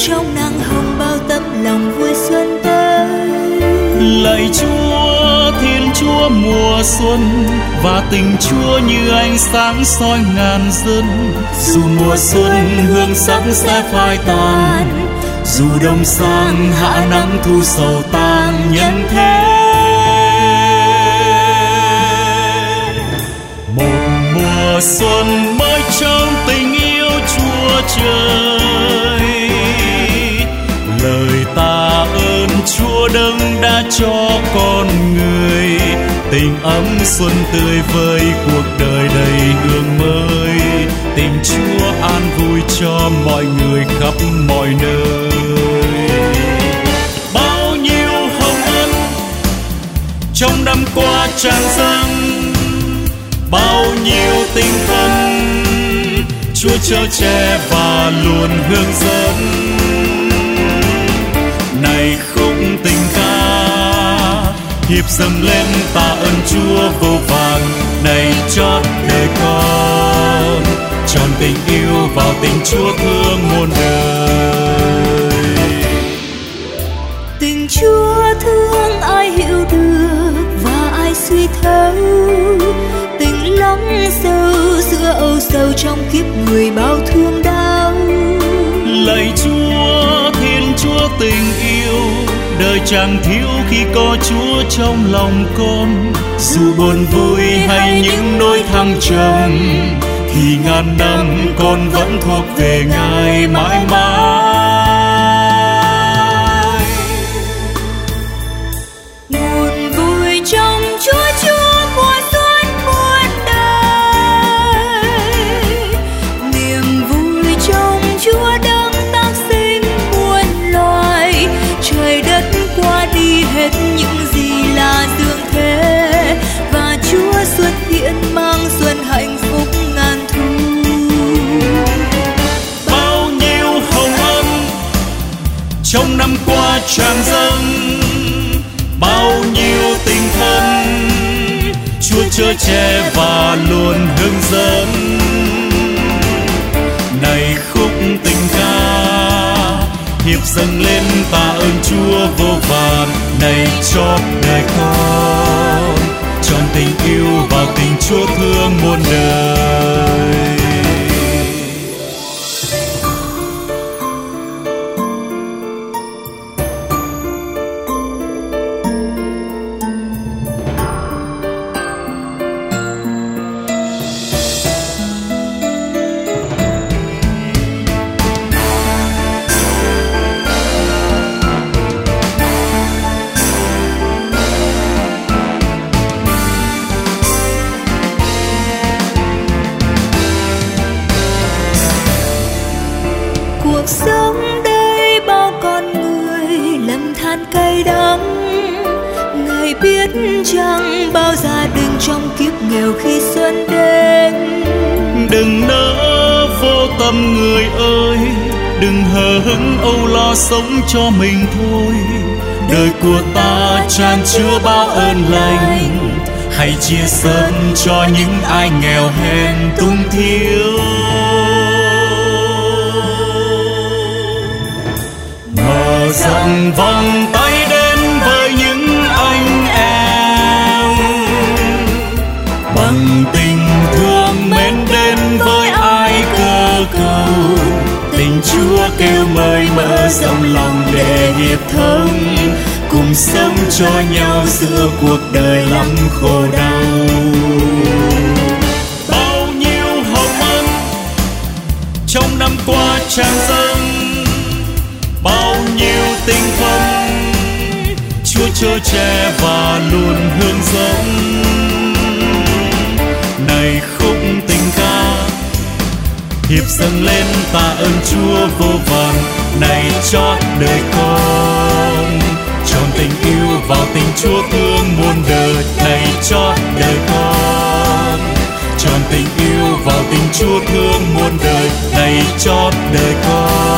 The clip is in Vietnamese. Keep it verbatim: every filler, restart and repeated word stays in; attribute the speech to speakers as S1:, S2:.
S1: trong nắng hồng bao tấm lòng vui xuân tới.
S2: Lạy Chúa, Thiên Chúa mùa xuân, và tình Chúa như ánh sáng soi ngàn dân. Dù mùa xuân hương sắc sẽ phai tàn, dù đông sang hạ nắng thu sầu tàn nhân thế. Một mùa xuân mới trong tình yêu Chúa trời, lời ta ơn Chúa đấng đã cho con người tình ấm xuân tươi vơi, cuộc đời đầy hương mới. Tình Chúa an vui cho mọi người khắp mọi nơi. Bao nhiêu hồng ân trong năm qua tràn dâng, bao nhiêu tình thân Chúa chở che và luôn hướng dẫn. Này khúc tình ca hiệp dâng lên tạ ơn Chúa vô vàn. Này chót đời con tròn tình yêu vào tình Chúa thương muôn đời.
S1: Tình Chúa thương ai hiểu được và ai suy thấu, tình lắng sâu giữa âu sầu trong kiếp người bao thương đau.
S2: Lạy Chúa, Thiên Chúa tình yêu, đời chẳng thiếu khi có Chúa trong lòng con. Dù buồn vui hay những nỗi thăng trầm, thì ngàn năm con vẫn thuộc về Ngài mãi mãi.
S1: Nguồn vui trong Chúa, Chúa mùa xuân muôn đời, niềm vui trong Chúa đấng tác sinh muôn loài. Trời đất qua đi hết những gì là dương thế, và Chúa xuất hiện mang xuân hạnh phúc ngàn thu.
S2: Bao nhiêu hồng ân trong năm qua tràn dâng, bao nhiêu tình thân Chúa chở che và luôn hướng dẫn. Này khúc tình ca hiệp dâng lên tạ ơn Chúa vô vàn. Này chót đời con tròn tình yêu vào tình Chúa thương muôn đời.
S1: Cuộc sống đây bao con người lầm than cay đắng, Ngài biết chăng bao gia đình trong kiếp nghèo khi xuân đến.
S2: Đừng nỡ vô tâm người ơi, đừng hờ hững âu lo sống cho mình thôi. Đời của ta tràn chứa bao ơn lành, hãy chia sân cho những ai nghèo hèn túng thiếu. Mở rộng vòng tay đến với những anh em, bằng tình thương mến đến với ai cơ cầu. Tình Chúa kêu mời mở rộng lòng để hiệp thông, cùng sống cho nhau giữa cuộc đời lắm khổ đau. Bao nhiêu hồng ân trong năm qua tràn dâng, bao nhiêu tình thân Chúa chở che và luôn hướng dẫn. Này khúc tình ca hiệp dâng lên tạ ơn Chúa vô vàn. Này chót đời con tròn tình yêu vào tình Chúa thương muôn đời. Này chót đời con tròn tình yêu vào tình Chúa thương muôn đời. Này chót đời con